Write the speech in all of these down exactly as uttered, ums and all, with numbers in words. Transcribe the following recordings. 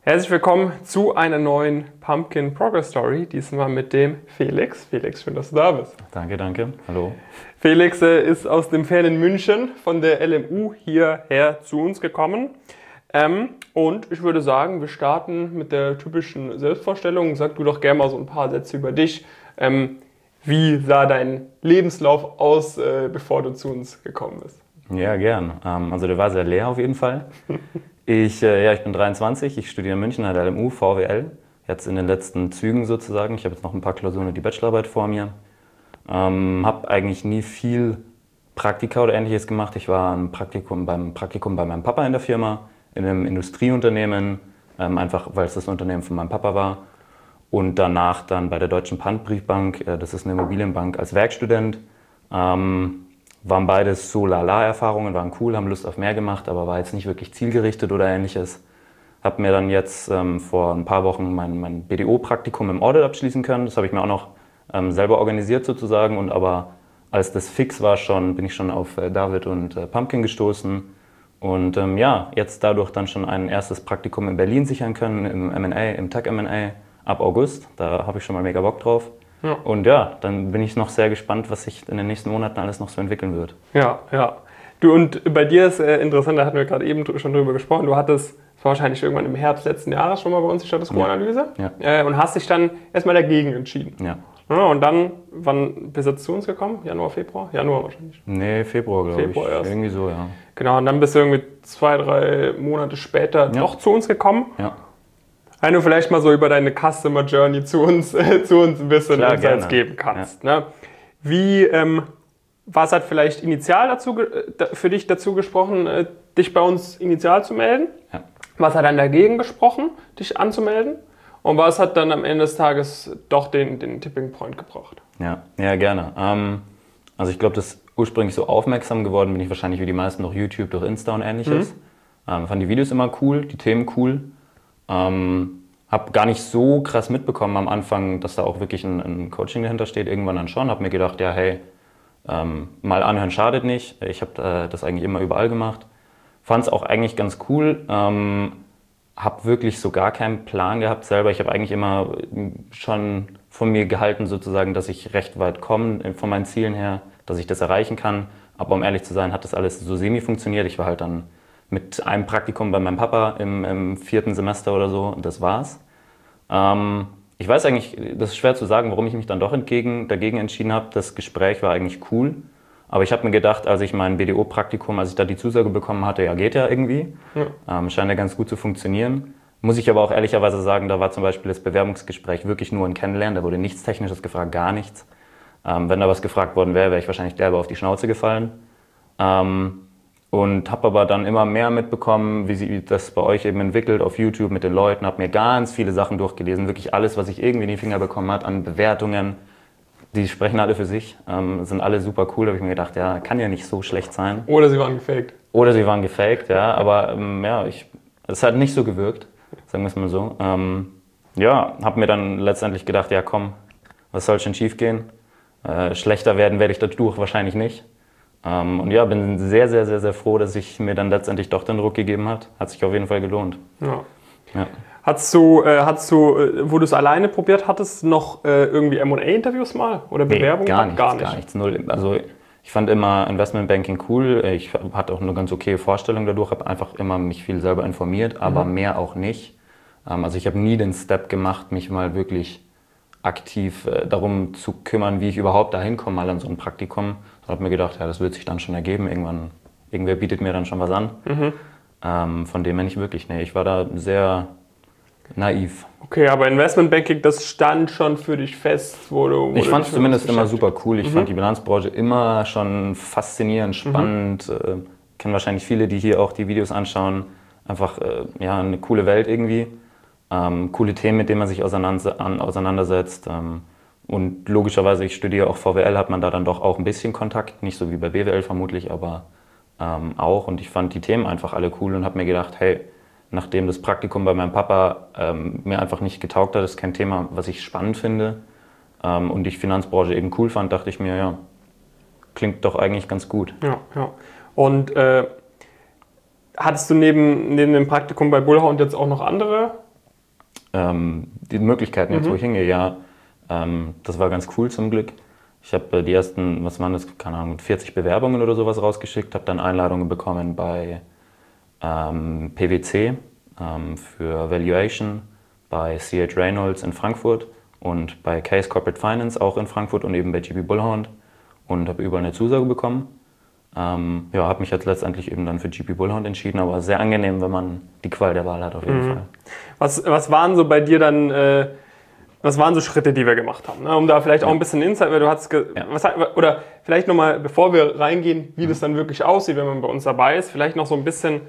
Herzlich willkommen zu einer neuen Pumpkin Progress Story, diesmal mit dem Felix. Felix, schön, dass du da bist. Danke, danke. Hallo. Felix äh, ist aus dem fernen München von der L M U hierher zu uns gekommen. Ähm, und ich würde sagen, wir starten mit der typischen Selbstvorstellung. Sag du doch gerne mal so ein paar Sätze über dich. Ähm, wie sah dein Lebenslauf aus, äh, bevor du zu uns gekommen bist? Ja, gern. Ähm, also der war sehr leer auf jeden Fall. Ich, äh, ja, ich bin dreiundzwanzig, ich studiere in München an der L M U, V W L. Jetzt in den letzten Zügen sozusagen. Ich habe jetzt noch ein paar Klausuren und die Bachelorarbeit vor mir. Ähm, habe eigentlich nie viel Praktika oder Ähnliches gemacht. Ich war ein Praktikum beim Praktikum bei meinem Papa in der Firma, in einem Industrieunternehmen, ähm, einfach weil es das Unternehmen von meinem Papa war. Und danach dann bei der Deutschen Pfandbriefbank, äh, das ist eine Immobilienbank, als Werkstudent. Ähm, waren beides so Lala-Erfahrungen, waren cool, haben Lust auf mehr gemacht, aber war jetzt nicht wirklich zielgerichtet oder Ähnliches. Habe mir dann jetzt ähm, vor ein paar Wochen mein, mein B D O-Praktikum im Audit abschließen können. Das habe ich mir auch noch ähm, selber organisiert sozusagen. Und aber als das fix war, schon, bin ich schon auf äh, David und äh, Pumpkin gestoßen. Und ähm, ja, jetzt dadurch dann schon ein erstes Praktikum in Berlin sichern können, im M und A, im Tech M und A ab August. Da habe ich schon mal mega Bock drauf. Ja. Und ja, dann bin ich noch sehr gespannt, was sich in den nächsten Monaten alles noch so entwickeln wird. Ja, ja. Du, und bei dir ist äh, interessant, da hatten wir gerade eben schon drüber gesprochen, du hattest, das war wahrscheinlich irgendwann im Herbst letzten Jahres schon mal bei uns die Status Quo-Analyse, ja. äh, und hast dich dann erstmal dagegen entschieden. Ja. Ja, und dann, wann bist du zu uns gekommen? Januar, Februar? Januar wahrscheinlich. Nee, Februar, glaube ich. Februar erst. Irgendwie so, ja. Genau, und dann bist du irgendwie zwei, drei Monate später ja. doch zu uns gekommen. Ja. Wenn du vielleicht mal so über deine Customer Journey zu uns, äh, zu uns ein bisschen Klar, Insights gerne. geben kannst. Ja. Ne? Wie, ähm, was hat vielleicht initial dazu, für dich dazu gesprochen, äh, dich bei uns initial zu melden? Ja. Was hat dann dagegen gesprochen, dich anzumelden? Und was hat dann am Ende des Tages doch den, den Tipping Point gebracht? Ja, ja gerne. Ähm, also ich glaube, dass ursprünglich so aufmerksam geworden bin ich wahrscheinlich wie die meisten durch YouTube, durch Insta und Ähnliches. Mhm. Ähm, fand die Videos immer cool, die Themen cool. Ähm, habe gar nicht so krass mitbekommen am Anfang, dass da auch wirklich ein, ein Coaching dahinter steht. Irgendwann dann schon. Habe mir gedacht, ja hey, ähm, mal anhören schadet nicht. Ich habe äh, das eigentlich immer überall gemacht. Fand es auch eigentlich ganz cool. Ähm, habe wirklich so gar keinen Plan gehabt selber. Ich habe eigentlich immer schon von mir gehalten sozusagen, dass ich recht weit komme von meinen Zielen her, dass ich das erreichen kann. Aber um ehrlich zu sein, hat das alles so semi funktioniert. Ich war halt dann mit einem Praktikum bei meinem Papa im, im vierten Semester oder so, und das war's. Ähm, ich weiß eigentlich, das ist schwer zu sagen, warum ich mich dann doch entgegen, dagegen entschieden habe. Das Gespräch war eigentlich cool, aber ich habe mir gedacht, als ich mein B D O-Praktikum, als ich da die Zusage bekommen hatte, ja geht ja irgendwie, ja. Ähm, scheint ja ganz gut zu funktionieren. Muss ich aber auch ehrlicherweise sagen, da war zum Beispiel das Bewerbungsgespräch wirklich nur ein Kennenlernen, da wurde nichts Technisches gefragt, gar nichts. Ähm, wenn da was gefragt worden wäre, wäre ich wahrscheinlich derbe auf die Schnauze gefallen. Ähm, Und habe aber dann immer mehr mitbekommen, wie sich das bei euch eben entwickelt auf YouTube mit den Leuten. Habe mir ganz viele Sachen durchgelesen, wirklich alles, was ich irgendwie in die Finger bekommen hat an Bewertungen. Die sprechen alle für sich, ähm, sind alle super cool. Da habe ich mir gedacht, ja, kann ja nicht so schlecht sein. Oder sie waren gefaked. Oder sie waren gefaked, ja. Aber ähm, ja, ich, es hat nicht so gewirkt, sagen wir es mal so. Ähm, ja, habe mir dann letztendlich gedacht, ja komm, was soll schon schief gehen? Äh, schlechter werden werde ich dadurch wahrscheinlich nicht. Um, und ja, bin sehr, sehr, sehr, sehr froh, dass ich mir dann letztendlich doch den Ruck gegeben hat. Hat sich auf jeden Fall gelohnt. Ja. Ja. Hattest du, äh, hattest du, äh, wo du es alleine probiert hattest, noch äh, irgendwie M und A-Interviews mal? Oder Bewerbungen? Nee, gar nichts, gar nicht. Gar nichts. Null. Also ich fand immer Investmentbanking cool. Ich hatte auch eine ganz okay Vorstellung dadurch. Habe einfach immer mich viel selber informiert, aber mhm. mehr auch nicht. Um, also ich habe nie den Step gemacht, mich mal wirklich aktiv äh, darum zu kümmern, wie ich überhaupt dahin komme, mal an so ein Praktikum. Ich habe mir gedacht, ja, das wird sich dann schon ergeben. Irgendwann, irgendwer bietet mir dann schon was an. Mhm. Ähm, von dem her nicht wirklich. Nee, ich war da sehr naiv. Okay, aber Investmentbanking, das stand schon für dich fest, wo du... Wo ich fand es zumindest immer super cool. Ich mhm. fand die Bilanzbranche immer schon faszinierend, spannend. Mhm. Äh, kennen wahrscheinlich viele, die hier auch die Videos anschauen. Einfach äh, ja, eine coole Welt irgendwie. Ähm, coole Themen, mit denen man sich auseinander, an, auseinandersetzt. Ähm, und logischerweise, ich studiere auch V W L, hat man da dann doch auch ein bisschen Kontakt. Nicht so wie bei B W L vermutlich, aber ähm, auch. Und ich fand die Themen einfach alle cool und habe mir gedacht, hey, nachdem das Praktikum bei meinem Papa ähm, mir einfach nicht getaugt hat, ist kein Thema, was ich spannend finde. Ähm, und ich Finanzbranche eben cool fand, dachte ich mir, ja, klingt doch eigentlich ganz gut. Ja, ja. Und äh, hattest du neben, neben dem Praktikum bei Bullhound jetzt auch noch andere ähm, die Möglichkeiten jetzt, Mhm. wo ich hingehe, ja, ähm, das war ganz cool zum Glück. Ich habe äh, die ersten, was waren das, keine Ahnung, vierzig Bewerbungen oder sowas rausgeschickt, habe dann Einladungen bekommen bei ähm, P W C ähm, für Valuation, bei C H Reynolds in Frankfurt und bei Case Corporate Finance auch in Frankfurt und eben bei G B Bullhound und habe überall eine Zusage bekommen. Ähm, ja, habe mich jetzt letztendlich eben dann für G B Bullhound entschieden, aber sehr angenehm, wenn man die Qual der Wahl hat auf jeden Mhm. Fall. Was, was waren so bei dir dann, äh, was waren so Schritte, die wir gemacht haben? Ne? Um da vielleicht auch ein bisschen Insight, weil du hast, ge- Ja. was, oder vielleicht nochmal, bevor wir reingehen, wie das dann wirklich aussieht, wenn man bei uns dabei ist, vielleicht noch so ein bisschen,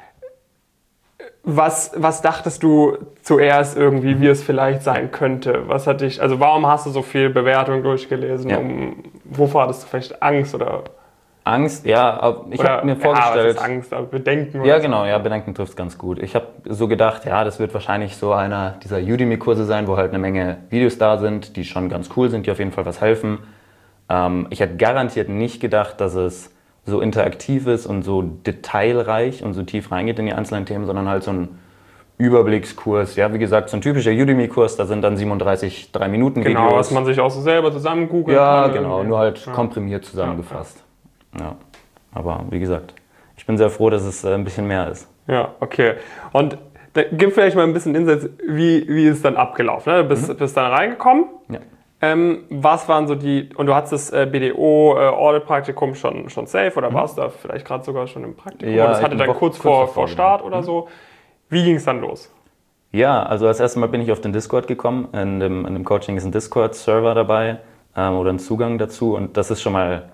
was, was dachtest du zuerst irgendwie, wie es vielleicht sein könnte? Was hat dich, also warum hast du so viel Bewertung durchgelesen? Ja. Um, wovor hattest du vielleicht Angst oder? Angst, ja, aber ich oder habe mir ja, vorgestellt. was ist Angst, aber Bedenken. Ja, oder so? genau, ja, Bedenken trifft es ganz gut. Ich habe so gedacht, ja, das wird wahrscheinlich so einer dieser Udemy-Kurse sein, wo halt eine Menge Videos da sind, die schon ganz cool sind, die auf jeden Fall was helfen. Ähm, ich hätte garantiert nicht gedacht, dass es so interaktiv ist und so detailreich und so tief reingeht in die einzelnen Themen, sondern halt so ein Überblickskurs. Ja, wie gesagt, so ein typischer Udemy-Kurs, da sind dann siebenunddreißig drei Minuten Videos. Genau, was man sich auch so selber zusammen googeln Ja, kann. genau, irgendwie. nur halt Ja. komprimiert zusammengefasst. Ja, aber wie gesagt, ich bin sehr froh, dass es äh, ein bisschen mehr ist. Ja, okay. Und da, gib vielleicht mal ein bisschen Insights, wie, wie ist es dann abgelaufen? Ne? Du bist, Mhm. bist dann reingekommen. Ja. Ähm, was waren so die, und du hattest das äh, B D O-Audit-Praktikum schon, schon safe oder Mhm. warst du da vielleicht gerade sogar schon im Praktikum? Ja, Und das ich hatte bin dann vor- kurz kurz vor, davor, vor Start oder genau. so. Wie ging es dann los? Ja, also das erste Mal bin ich auf den Discord gekommen. In dem, in dem Coaching ist ein Discord-Server dabei ähm, oder ein Zugang dazu. Und das ist schon mal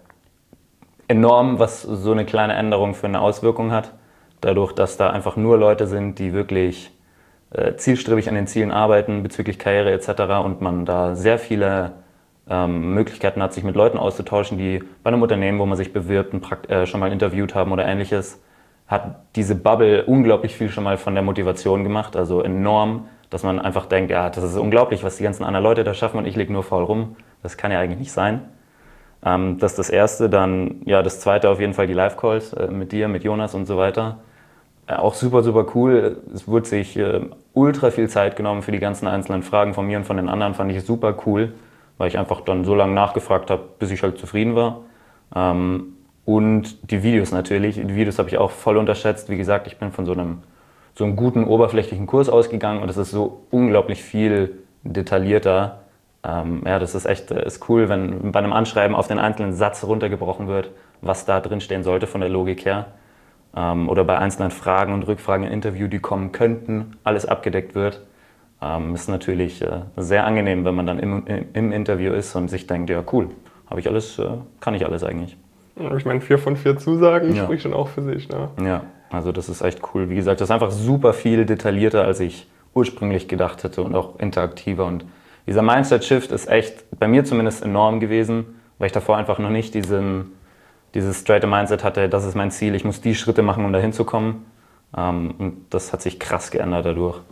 enorm, was so eine kleine Änderung für eine Auswirkung hat. Dadurch, dass da einfach nur Leute sind, die wirklich äh, zielstrebig an den Zielen arbeiten bezüglich Karriere et cetera. Und man da sehr viele ähm, Möglichkeiten hat, sich mit Leuten auszutauschen, die bei einem Unternehmen, wo man sich bewirbt, ein Prakt- äh, schon mal interviewt haben oder ähnliches, hat diese Bubble unglaublich viel schon mal von der Motivation gemacht, also enorm, dass man einfach denkt, ja, das ist unglaublich, was die ganzen anderen Leute da schaffen und ich liege nur faul rum. Das kann ja eigentlich nicht sein. Ähm, das ist das Erste. Dann, ja, das Zweite auf jeden Fall die Live-Calls äh, mit dir, mit Jonas und so weiter. Äh, auch super, super cool. Es wurde sich äh, ultra viel Zeit genommen für die ganzen einzelnen Fragen von mir und von den anderen, fand ich super cool, weil ich einfach dann so lange nachgefragt habe, bis ich halt zufrieden war. Ähm, Und die Videos natürlich. Die Videos habe ich auch voll unterschätzt. Wie gesagt, ich bin von so einem, so einem guten oberflächlichen Kurs ausgegangen und es ist so unglaublich viel detaillierter. Ähm, ja, das ist echt äh, ist cool, wenn bei einem Anschreiben auf den einzelnen Satz runtergebrochen wird, was da drin stehen sollte von der Logik her. Ähm, oder bei einzelnen Fragen und Rückfragen im Interview, die kommen könnten, alles abgedeckt wird. Ähm, ist natürlich äh, sehr angenehm, wenn man dann im, im, im Interview ist und sich denkt, ja cool, habe ich alles, äh, kann ich alles eigentlich. Ich meine, vier von vier Zusagen Ja. spricht schon auch für sich. Ne? Ja, also das ist echt cool. Wie gesagt, das ist einfach super viel detaillierter, als ich ursprünglich gedacht hätte und auch interaktiver. Und dieser Mindset-Shift ist echt bei mir zumindest enorm gewesen, weil ich davor einfach noch nicht diesen, dieses straighte Mindset hatte, das ist mein Ziel, ich muss die Schritte machen, um da hinzukommen. Ähm, und das hat sich krass geändert dadurch.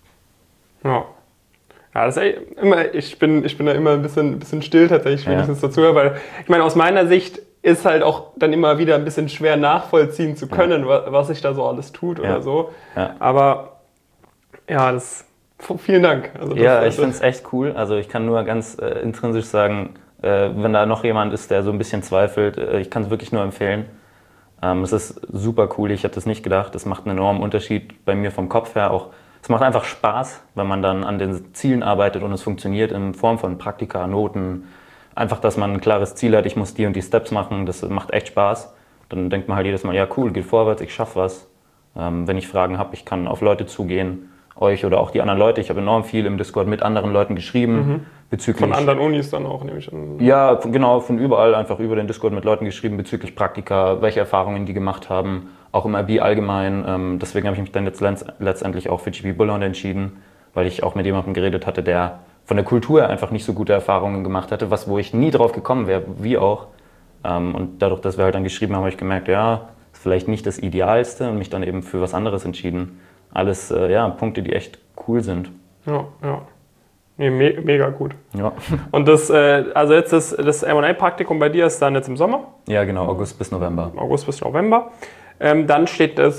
Ja. Ja, das ist echt immer, ich bin, ich bin da immer ein bisschen, ein bisschen still tatsächlich, wenn Ja. ich das dazu höre, weil ich meine, aus meiner Sicht ist halt auch dann immer wieder ein bisschen schwer nachvollziehen zu können, wa- was sich da so alles tut Ja. oder so. Ja. Aber ja, das vielen Dank. Also das, Ja, ich also, finde es echt cool. Also ich kann nur ganz äh, intrinsisch sagen, äh, wenn da noch jemand ist, der so ein bisschen zweifelt, äh, ich kann es wirklich nur empfehlen. Ähm, es ist super cool, ich hätte es nicht gedacht. Es macht einen enormen Unterschied bei mir vom Kopf her auch. Es macht einfach Spaß, wenn man dann an den Zielen arbeitet und es funktioniert in Form von Praktika, Noten. Einfach, dass man ein klares Ziel hat, ich muss die und die Steps machen, das macht echt Spaß. Dann denkt man halt jedes Mal, ja cool, geht vorwärts, ich schaffe was. Ähm, wenn ich Fragen habe, ich kann auf Leute zugehen, euch oder auch die anderen Leute. Ich habe enorm viel im Discord mit anderen Leuten geschrieben. Bezüglich, von anderen Unis dann auch, nehme ich an. ja, von- genau, von überall einfach über den Discord mit Leuten geschrieben bezüglich Praktika, welche Erfahrungen die gemacht haben, auch im I B allgemein. Ähm, deswegen habe ich mich dann jetzt letzt- letztendlich auch für G B Bullhound entschieden, weil ich auch mit jemandem geredet hatte, der von der Kultur her einfach nicht so gute Erfahrungen gemacht hatte, was wo ich nie drauf gekommen wäre, wie auch. Ähm, und dadurch, dass wir halt dann geschrieben haben, habe ich gemerkt, ja, ist vielleicht nicht das Idealste und mich dann eben für was anderes entschieden. Alles, äh, ja, Punkte, die echt cool sind. Ja, ja. Nee, me mega gut. Ja. Und das, äh, also jetzt das, das M und A-Praktikum bei dir ist dann jetzt im Sommer, Ja, genau, August bis November. August bis November. Ähm, dann steht das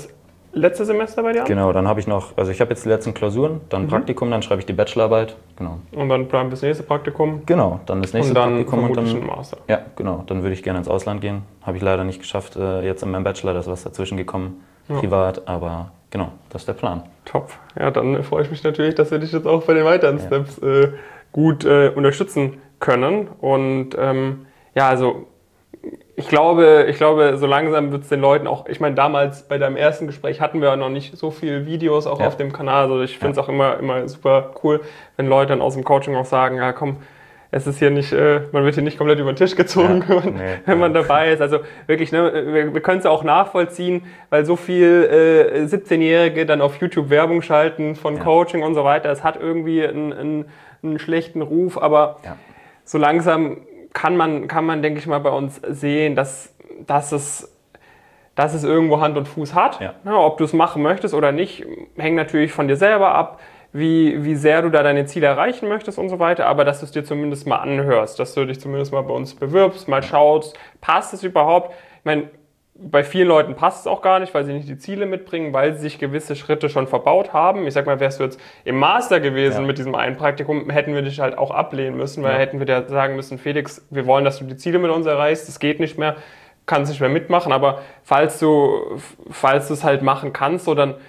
letztes Semester bei dir an? Genau, dann habe ich noch, also ich habe jetzt die letzten Klausuren, dann Mhm. Praktikum, dann schreibe ich die Bachelorarbeit. Genau. Und dann bleiben bis nächste Praktikum. Genau, dann das nächste Und dann Praktikum und vermutlich dann. ein Master. Ja, genau. Dann würde ich gerne ins Ausland gehen. Habe ich leider nicht geschafft. Äh, jetzt in meinem Bachelor, da ist was dazwischen gekommen, Ja. privat, aber genau, das ist der Plan. Top. Ja, dann äh, freue ich mich natürlich, dass wir dich jetzt auch bei den weiteren Ja. Steps äh, gut äh, unterstützen können. Und ähm, ja, also ich glaube, ich glaube, so langsam wird es den Leuten auch, ich meine, damals bei deinem ersten Gespräch hatten wir noch nicht so viele Videos auch Ja. auf dem Kanal. Also ich finde es Ja. auch immer, immer super cool, wenn Leute dann aus dem Coaching auch sagen, ja komm, es ist hier nicht, äh, man wird hier nicht komplett über den Tisch gezogen, Ja, wenn, man, nee, wenn man ja. dabei ist. Also wirklich, ne, wir, wir können es ja auch nachvollziehen, weil so viel äh, siebzehnjährige dann auf YouTube Werbung schalten von Ja. Coaching und so weiter. Es hat irgendwie einen, einen, einen schlechten Ruf, aber Ja. so langsam kann man, kann man, denke ich mal, bei uns sehen, dass, dass, es, dass es irgendwo Hand und Fuß hat. Ja. Ja, ob du es machen möchtest oder nicht, hängt natürlich von dir selber ab, wie, wie sehr du da deine Ziele erreichen möchtest und so weiter, aber dass du es dir zumindest mal anhörst, dass du dich zumindest mal bei uns bewirbst, mal schaust, passt es überhaupt? Ich meine, bei vielen Leuten passt es auch gar nicht, weil sie nicht die Ziele mitbringen, weil sie sich gewisse Schritte schon verbaut haben. Ich sag mal, wärst du jetzt im Master gewesen Ja. mit diesem einen Praktikum, hätten wir dich halt auch ablehnen müssen, weil Ja. hätten wir dir sagen müssen, Felix, wir wollen, dass du die Ziele mit uns erreichst, das geht nicht mehr, kannst nicht mehr mitmachen, aber falls du falls du es halt machen kannst, so dann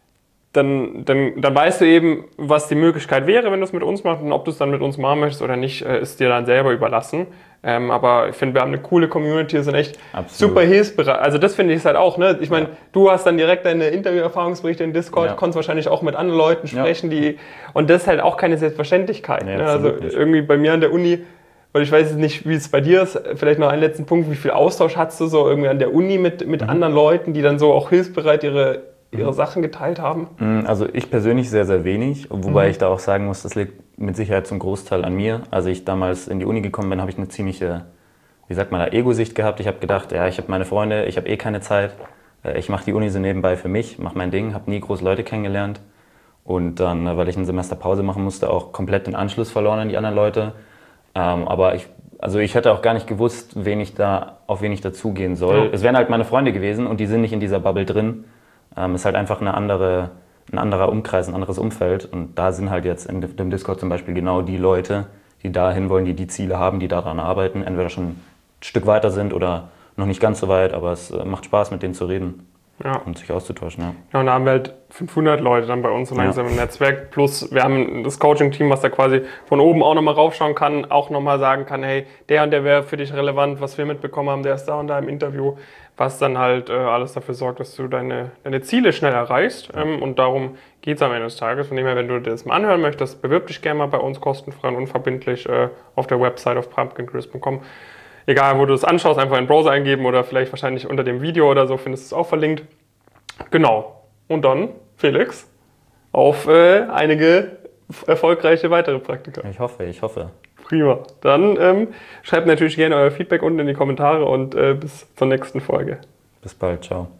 Dann, dann, dann weißt du eben, was die Möglichkeit wäre, wenn du es mit uns machst. Und ob du es dann mit uns machen möchtest oder nicht, äh, ist dir dann selber überlassen. Ähm, aber ich finde, wir haben eine coole Community, wir sind echt Absolut. super hilfsbereit. Also das finde ich halt auch. Ne? Ich meine, Ja. du hast dann direkt deine Interview-Erfahrungsberichte in Discord, Ja. konntest wahrscheinlich auch mit anderen Leuten Ja. sprechen. Die, und das ist halt auch keine Selbstverständlichkeit. Nee, ne? Also absolut nicht. irgendwie bei mir an der Uni, weil ich weiß jetzt nicht, wie es bei dir ist, vielleicht noch einen letzten Punkt, wie viel Austausch hast du so irgendwie an der Uni mit, mit Mhm. anderen Leuten, die dann so auch hilfsbereit ihre, ihre Sachen geteilt haben? Also ich persönlich sehr, sehr wenig, wobei Mhm. ich da auch sagen muss, das liegt mit Sicherheit zum Großteil an mir. Als ich damals in die Uni gekommen bin, habe ich eine ziemliche, wie sagt man da, Ego-Sicht gehabt. Ich habe gedacht, ja, ich habe meine Freunde, ich habe eh keine Zeit. Äh, Ich mache die Uni so nebenbei für mich, mache mein Ding, habe nie groß Leute kennengelernt. Und dann, äh, weil ich ein Semester Pause machen musste, auch komplett den Anschluss verloren an die anderen Leute. Ähm, aber ich, also ich hätte auch gar nicht gewusst, wen ich da, auf wen ich dazugehen soll. Ja. Es wären halt meine Freunde gewesen und die sind nicht in dieser Bubble drin. Ähm, ist halt einfach eine andere, ein anderer Umkreis, ein anderes Umfeld. Und da sind halt jetzt in dem Discord zum Beispiel genau die Leute, die da hinwollen, die die Ziele haben, die daran arbeiten, entweder schon ein Stück weiter sind oder noch nicht ganz so weit, aber es äh, macht Spaß, mit denen zu reden Ja. und sich auszutauschen. Ja. Ja, und da haben wir halt fünfhundert Leute dann bei uns so langsam Ja. im Netzwerk. Plus wir haben das Coaching-Team, was da quasi von oben auch nochmal raufschauen kann, auch nochmal sagen kann, hey, der und der wäre für dich relevant, was wir mitbekommen haben, der ist da und da im Interview, was dann halt äh, alles dafür sorgt, dass du deine, deine Ziele schnell erreichst. Ähm, und darum geht es am Ende des Tages. Von dem her, wenn du dir das mal anhören möchtest, bewirb dich gerne mal bei uns kostenfrei und unverbindlich äh, auf der Website auf pumpkin crisp punkt com. Egal, wo du es anschaust, einfach in den Browser eingeben oder vielleicht wahrscheinlich unter dem Video oder so findest du es auch verlinkt. Genau. Und dann, Felix, auf äh, einige erfolgreiche weitere Praktika. Ich hoffe, ich hoffe. Prima. Dann ähm, schreibt natürlich gerne euer Feedback unten in die Kommentare und äh, bis zur nächsten Folge. Bis bald, ciao.